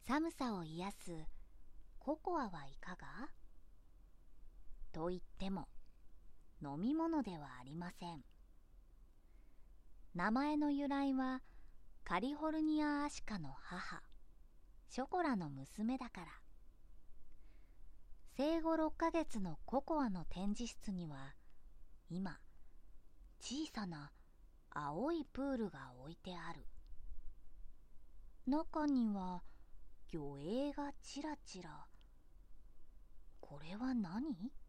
寒さを癒すココアはいかが？と言っても飲み物ではありません。名前の由来はカリフォルニアアシカの母、ショコラの娘だから。生後6ヶ月のココアの展示室には今小さな青いプールが置いてある。中には魚影がちらちら。これは何？